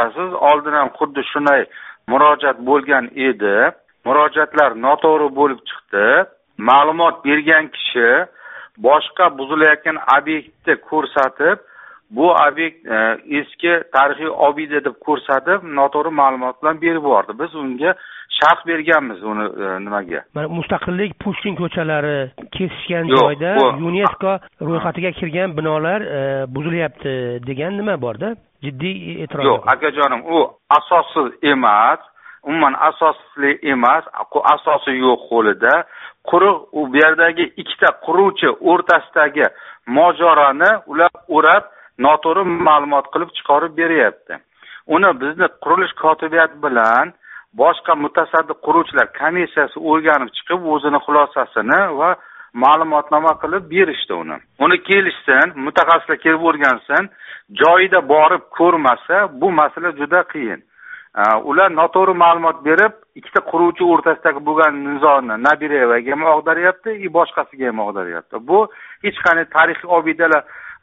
siz oldin ham xuddi shunday murojaat bo'lgan edi. Murojaatlar noto'g'ri bo'lib chiqdi. Ma'lumot bergan kishi boshqa buzilayotgan obyektni ko'rsatib, bu obyekt eski tarixiy obida deb ko'rsatib, noto'g'ri ma'lumot bilan berib yubordi. Biz unga sharh berganmiz uni nimaga? Mana Mustaqillik, Pushkin ko'chalari kesishgan joyda UNESCO ro'yxatiga kirgan binolar buzilyapti degan nima borda? Jiddiy e'tiroz. Yo'q, akajonim, u asossiz emas. Umuman asosli emas, asosi yo'q qo'lida. Quruq u yerdagi ikkita quruvchi o'rtasidagi mojaroni ular o'rab, noto'g'ri ma'lumot qilib chiqarib beryapti. Uni bizni qurilish kotibiyati bilan boshqa mutasaddi quruvchilar komissiyasi o'rganib chiqib, o'zini xulosasini va ma'lumotnoma qilib berishdi uni. Uni kelishsin, mutaxassislar kelib o'rgansin, joyida borib ko'rmasa, bu masala juda qiyin. Ular noto'g'ri ma'lumot berib, ikkita quruvchi o'rtasidagi bo'lgan nizoni Nabirevaga ham og'daryapti, boshqasiga ham og'daryapti. Bu hech qanday tarixiy obidalar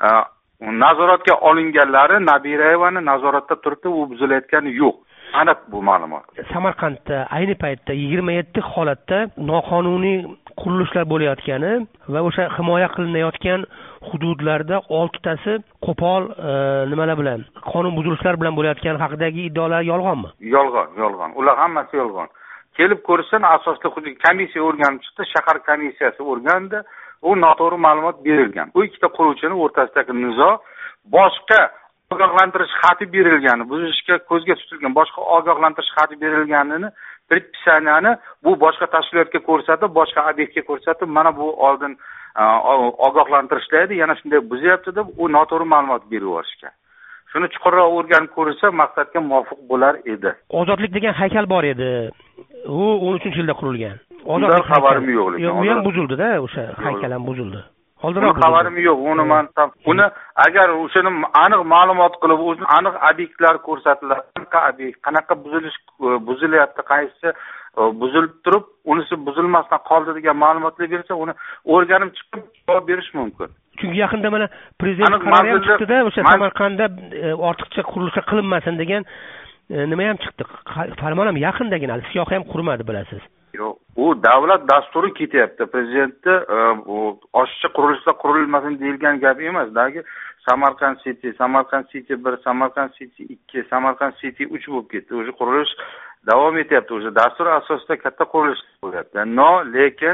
nazoratga olinganlari Nabirevani nazoratda turibdi, u buzilayotgani yo'q. Aniq bu ma'lumot. Samarqandda ayni paytda 27 holatda noqonuniy qurilishlar bo'layotgani va o'sha himoya qilinayotgan hududlarda 6 tasi qo'pol nimalar bilan, qonun buzilishlar bilan bo'layotgani haqidagi iddaolar yolg'onmi? Yolg'on. Ular hammasi yolg'on. Kelib ko'rsin, asosli hudud komissiya o'rganib chiqdi, shahar komissiyasi o'rgandi, u noto'g'ri ma'lumot berilgan. Bu ikkita quruvchining o'rtasidagi nizo boshqa ogohlantirish xati berilgani, buzishga ko'zga tutilgan boshqa ogohlantirish xati berilganini, predpisaniyani bu boshqa tashkilotga ko'rsatib, boshqa obyektga ko'rsatib, mana bu oldin ogohlantirishlaydi, yana shunday buzyapti deb u noto'g'ri ma'lumot berib yuborishgan. Shuni chuqurroq o'rganib ko'rilsa, maqsadga muvofiq bo'lar edi. Ozodlik degan haykal bor edi. U 13-yilda qurilgan. Ozodlik xabarim yo'q lekin. U ham buzildi-da, o'sha haykal ham buzildi. Oldinroq xabarim yo'q. Uni agar o'shani aniq ma'lumot qilib, o'zini aniq obyektlar ko'rsatiladi, qanaqa buzilyapti, qaysi buzilib turib, unisi buzilmasdan qoldi degan ma'lumotlar bersa, uni o'rganib chiqib javob berish mumkin. Chunki yaqinda mana prezident qarori ham chiqdi-da, o'sha Samarqandda ortiqcha qurilishlar qilinmasin degan nima ham chiqdi. Farmon ham yaqindagina, siyohi ham qurmadi, bilasiz. Yo'q, u davlat dasturi ketyapti. Prezidentni oshiqcha qurilishlar qurilmasin deyilgan gap emas. Samarqand City 1, Samarqand City 2, Samarqand City 3 bo'lib ketdi. O'sha qurilish davom etyapti. O'sha dastur asosida katta qurilish bo'lyapti. Lekin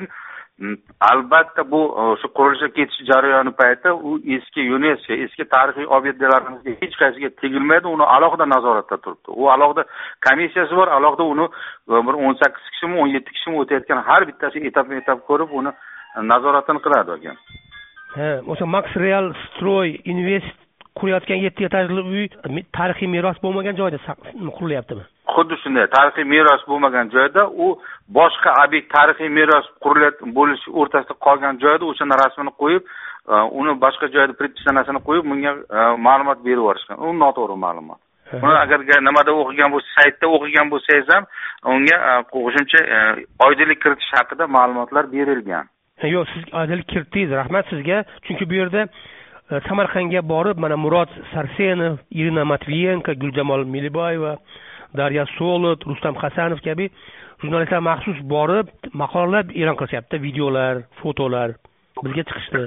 albatta bu shu qurilishga ketish jarayoni payti u eski UNESCO, eski tarixiy obyektlarimizga hech qaysiga tegilmaydi, uni alohida nazoratda turibdi. U alohida komissiyasi bor, alohida uni bir 18 kishimi, 17 kishimi o'tayotgan har bittasi etap ko'rib, uni nazoratini qiladi ekan. O'sha Max Real Stroy Invest qurayotgan 7 etajli uy tarixiy meros bo'lmagan joyda qurilyaptimi? Xuddi shunday, tarixiy meros bo'lmagan joyda u boshqa obyekt tarixiy meros bo'lish o'rtasida qolgan joyda o'shani rasmini qo'yib, uni boshqa joyda predpisaniyasini qo'yib, bunga ma'lumot berib yuborishgan. U noto'g'ri ma'lumot. Uni agar nimada o'qigan bo'lsa, saytda o'qigan bo'lsangiz ham, unga qo'shimcha oydinlik kiritish haqida ma'lumotlar berilgan. Yo'q, siz oydinlik kiritdingiz, rahmat sizga. Chunki bu yerda Samarqandga borib, mana Murod Sarsenov, Irina Matviyenko, Gulchamol Miliboyeva, Darya Solot, Rustam Hasanov kabi jurnalistlar maxsus borib, maqolalar e'lon qilishyapti, videolar, fotolar bizga chiqishdi.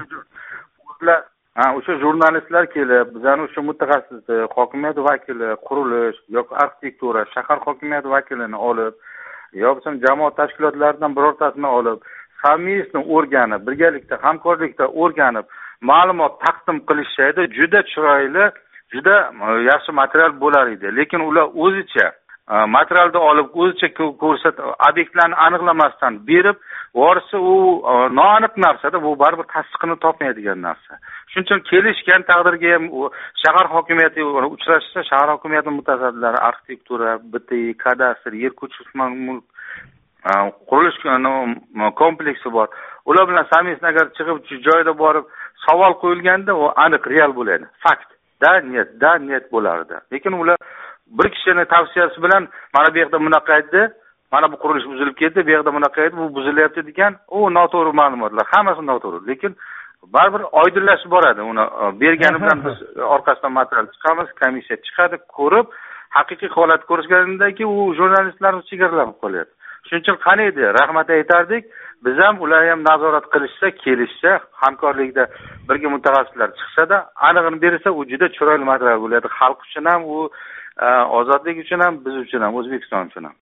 O'sha jurnalistlar kelib, bizani o'sha mutaxassis, hokimiyat vakili, qurilish yoki arxitektura, shahar hokimiyat vakilini olib, yoki jamoat tashkilotlaridan birortasini olib, samimiy o'rganib, birgalikda, hamkorlikda o'rganib, ma'lumot taqdim qilishaydi, juda chiroyli, juda yaxshi material bo'lar edi. Lekin ular o'zicha materialni olib, o'zicha ko'rsatib, obyektlarni aniqlamasdan berib, vorisi u noaniq narsada, bu baribir tasdiqini topmaydigan narsa. Shuning uchun kelishgan taqdirga ham shahar hokimiyati uchrashsa, shahar hokimiyati mutasaddilari, arxitektura, BTI, kadastr, yer ko'chirish mulk qurilish kompleksi bor. Ular bilan samimiy agar chiqib joyda borib savol qo'yilganda, u aniq real bo'ladi. Fakt. Da niyat bo'lardi. Lekin ular bir kishining tavsiyasi bilan mana bu yerda bunaqa edi, mana bu qurilish buzilib ketdi, bu yerda bunaqa edi, bu buzilyapti degan, u noto'g'ri ma'lumotlar, hammasi noto'g'ri. Lekin baribir oydinlashib boradi. Uni bergani bilan biz orqasidan material chiqamiz, komissiya chiqadi, ko'rib, haqiqiy holat ko'rishgandan keyin u jurnalistlarni chegaralanib qolyapti. Shuning uchun qani edi, rahmat aytardik. Biz ham ular ham nazorat qilishsa, kelishsa, hamkorlikda birga mutaxassislar chiqsa-da, aniqini bersa, u juda chiroyli material bo'ladi. Xalq uchun ham, u ozodlik uchun ham, biz uchun ham, O'zbekiston uchun ham.